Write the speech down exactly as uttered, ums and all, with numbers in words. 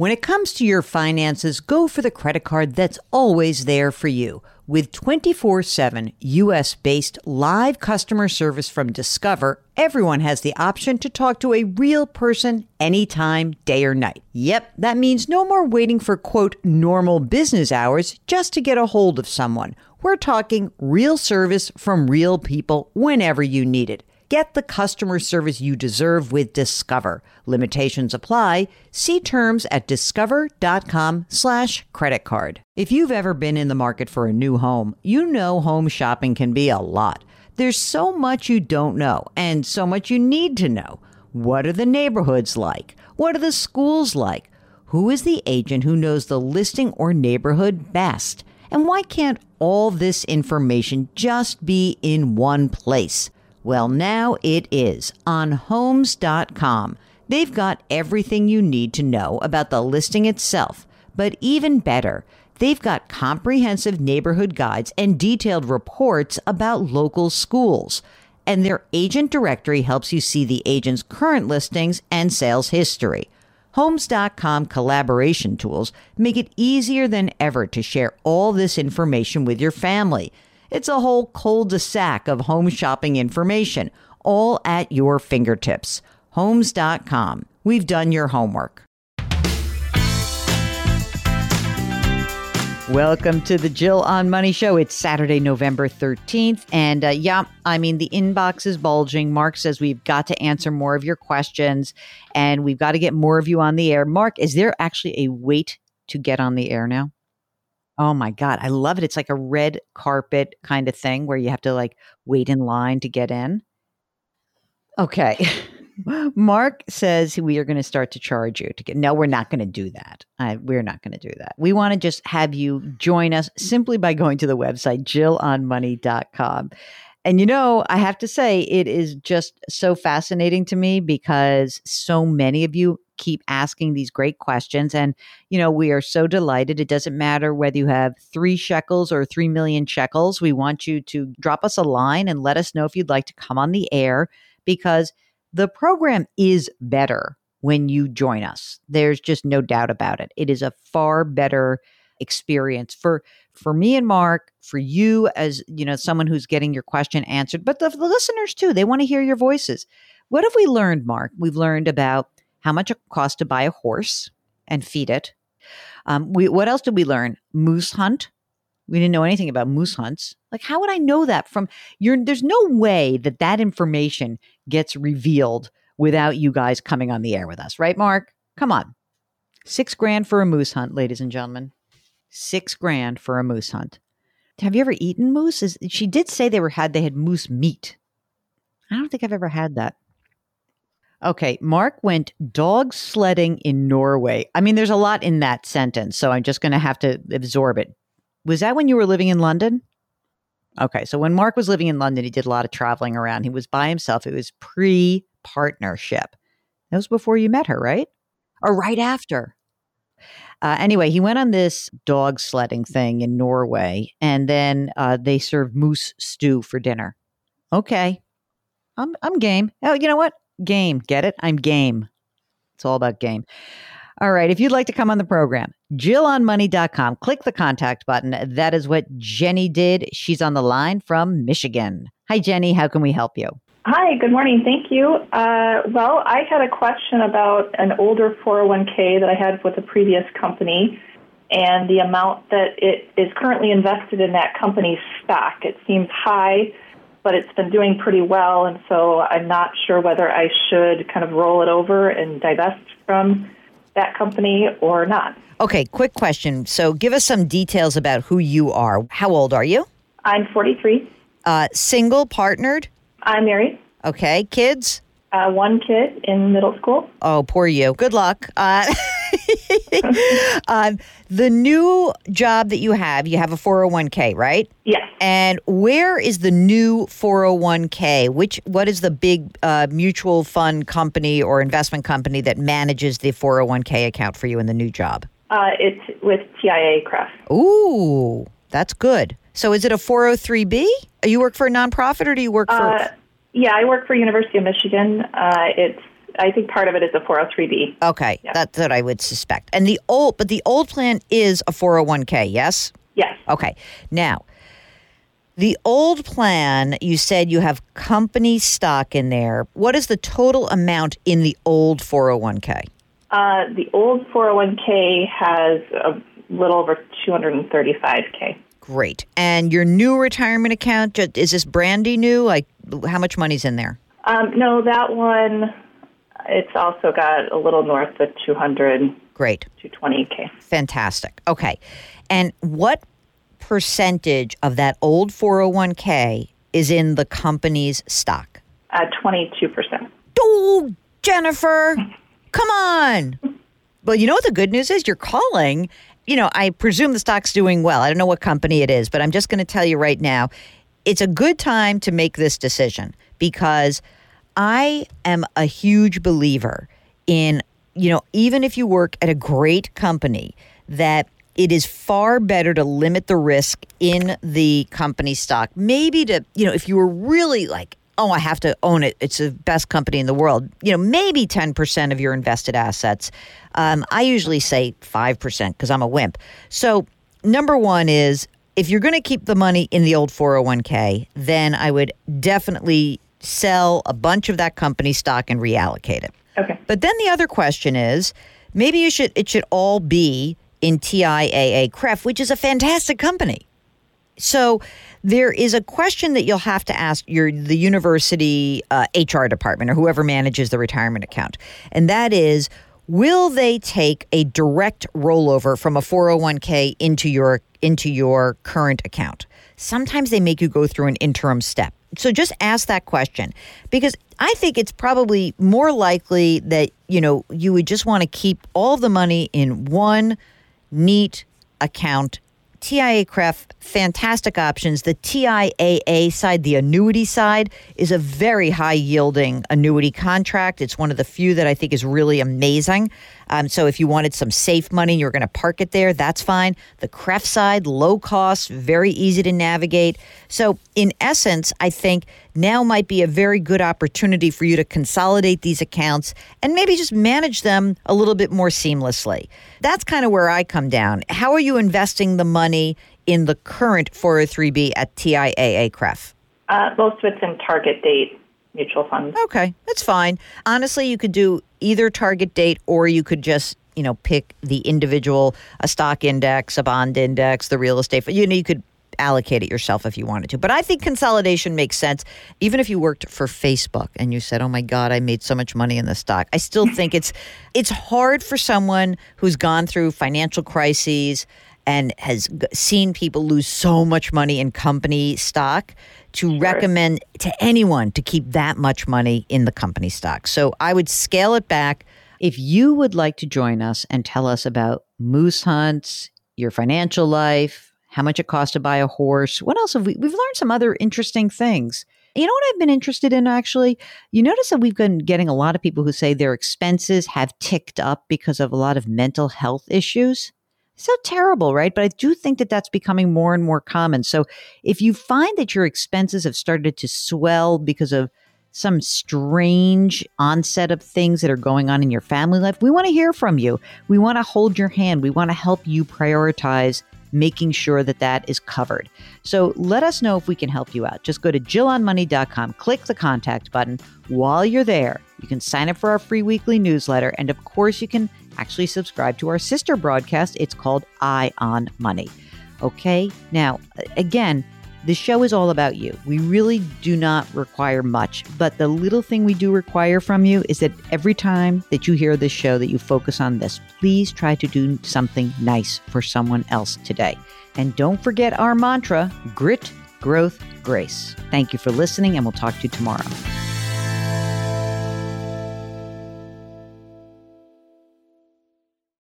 When it comes to your finances, go for the credit card that's always there for you. With twenty-four seven U S-based live customer service from Discover, everyone has the option to talk to a real person anytime, day or night. Yep, that means no more waiting for, quote, normal business hours just to get a hold of someone. We're talking real service from real people whenever you need it. Get the customer service you deserve with Discover. Limitations apply. See terms at discover.com slash credit card. If you've ever been in the market for a new home, you know home shopping can be a lot. There's so much you don't know and so much you need to know. What are the neighborhoods like? What are the schools like? Who is the agent who knows the listing or neighborhood best? And why can't all this information just be in one place? Well, now it is on homes dot com. They've got everything you need to know about the listing itself. But even better, they've got comprehensive neighborhood guides and detailed reports about local schools. And their agent directory helps you see the agent's current listings and sales history. homes dot com collaboration tools make it easier than ever to share all this information with your family. It's a whole cul-de-sac of home shopping information, all at your fingertips. homes dot com. We've done your homework. Welcome to the Jill on Money Show. It's Saturday, November thirteenth. And uh, yeah, I mean, the inbox is bulging. Mark says we've got to answer more of your questions and we've got to get more of you on the air. Mark, is there actually a wait to get on the air now? Oh my God, I love it. It's like a red carpet kind of thing where you have to like wait in line to get in. Okay. Mark says we are going to start to charge you to get. No, we're not going to do that. I, we're not going to do that. We want to just have you join us simply by going to the website, jill on money dot com. And, you know, I have to say it is just so fascinating to me because so many of you keep asking these great questions. And, you know, we are so delighted. It doesn't matter whether you have three shekels or three million shekels. We want you to drop us a line and let us know if you'd like to come on the air because the program is better when you join us. There's just no doubt about it. It is a far better experience for for me and Mark, for you as, you know, someone who's getting your question answered, but the, the listeners too. They want to hear your voices. What have we learned, Mark? We've learned about how much it costs to buy a horse and feed it. Um, we, what else did we learn? Moose hunt. We didn't know anything about moose hunts. Like, how would I know that from your, there's no way that that information gets revealed without you guys coming on the air with us, right, Mark? Come on. Six grand for a moose hunt, ladies and gentlemen. Six grand for a moose hunt. Have you ever eaten moose? Is, she did say they were had, they had moose meat. I don't think I've ever had that. Okay, Mark went dog sledding in Norway. I mean, there's a lot in that sentence, so I'm just going to have to absorb it. Was that when you were living in London? Okay, so when Mark was living in London, he did a lot of traveling around. He was by himself. It was pre-partnership. That was before you met her, right? Or right after? Uh, anyway, he went on this dog sledding thing in Norway, and then uh, they served moose stew for dinner. Okay, I'm I'm game. Oh, you know what? Game. Get it? I'm game. It's all about game. All right. If you'd like to come on the program, jill on money dot com. Click the contact button. That is what Jenny did. She's on the line from Michigan. Hi, Jenny. How can we help you? Hi. Good morning. Thank you. Uh, well, I had a question about an older four oh one k that I had with a previous company and the amount that it is currently invested in that company's stock. It seems high, but it's been doing pretty well, and so I'm not sure whether I should kind of roll it over and divest from that company or not. Okay, quick question. So give us some details about who you are. How old are you? I'm forty-three. Uh, single, partnered? I'm married. Okay, kids? Uh, one kid in middle school. Oh, poor you. Good luck. Uh, uh, the new job that you have, you have a four oh one k, right? Yes. And where is the new four oh one k? Which, what is the big uh, mutual fund company or investment company that manages the four oh one k account for you in the new job? Uh, it's with T I A Crest. Ooh, that's good. So is it a four oh three b? Do you work for a nonprofit or do you work for... Uh, yeah, I work for University of Michigan. Uh, it's I think part of it is a four oh three B. Okay, yeah. That's what I would suspect. And the old, but the old plan is a four oh one k, yes? Yes. Okay. Now, the old plan, you said you have company stock in there. What is the total amount in the old four oh one k? Uh, the old four oh one k has a little over two hundred thirty-five K. Great. And your new retirement account, is this brandy new? Like, how much money's in there? Um, no, that one, it's also got a little north of two hundred. Great. two hundred twenty K. Fantastic. Okay. And what percentage of that old four oh one k is in the company's stock? Uh, twenty-two percent. Oh, Jennifer, come on. Well, you know what the good news is? You're calling. You know, I presume the stock's doing well. I don't know what company it is, but I'm just going to tell you right now, it's a good time to make this decision because I am a huge believer in, you know, even if you work at a great company, that it is far better to limit the risk in the company stock. Maybe to, you know, if you were really like, oh, I have to own it, it's the best company in the world, you know, maybe ten percent of your invested assets. Um, I usually say five percent because I'm a wimp. So number one is, if you're going to keep the money in the old four oh one k, then I would definitely sell a bunch of that company stock and reallocate it. Okay. But then the other question is, maybe you should it should all be in T I A A C R E F, which is a fantastic company. So there is a question that you'll have to ask your the university uh, H R department or whoever manages the retirement account. And that is, will they take a direct rollover from a four oh one k into your into your current account? Sometimes they make you go through an interim step. So just ask that question, because I think it's probably more likely that, you know, you would just want to keep all the money in one neat account. T I A C R E F, fantastic options. The T I A A side, the annuity side, is a very high-yielding annuity contract. It's one of the few that I think is really amazing. Um, so if you wanted some safe money, you're going to park it there, that's fine. The C R E F side, low cost, very easy to navigate. So in essence, I think now might be a very good opportunity for you to consolidate these accounts and maybe just manage them a little bit more seamlessly. That's kind of where I come down. How are you investing the money in the current four oh three B at T I A A C R E F? Uh, most of it's in target date mutual funds. Okay, that's fine. Honestly, you could do either target date or you could just, you know, pick the individual, a stock index, a bond index, the real estate. You know, you could allocate it yourself if you wanted to. But I think consolidation makes sense. Even if you worked for Facebook and you said, oh my God, I made so much money in this stock. I still think it's it's hard for someone who's gone through financial crises and has g- seen people lose so much money in company stock to Sure. recommend to anyone to keep that much money in the company stock. So I would scale it back. If you would like to join us and tell us about moose hunts, your financial life, how much it costs to buy a horse, what else have we, we've learned some other interesting things. You know what I've been interested in, actually? You notice that we've been getting a lot of people who say their expenses have ticked up because of a lot of mental health issues. So terrible, right? But I do think that that's becoming more and more common. So if you find that your expenses have started to swell because of some strange onset of things that are going on in your family life, we want to hear from you. We want to hold your hand. We want to help you prioritize making sure that that is covered. So let us know if we can help you out. Just go to jill on money dot com, click the contact button. While you're there, you can sign up for our free weekly newsletter. And of course, you can actually subscribe to our sister broadcast. It's called Eye on Money. Okay. Now, again, the show is all about you. We really do not require much, but the little thing we do require from you is that every time that you hear this show, that you focus on this. Please try to do something nice for someone else today. And don't forget our mantra, grit, growth, grace. Thank you for listening, and we'll talk to you tomorrow.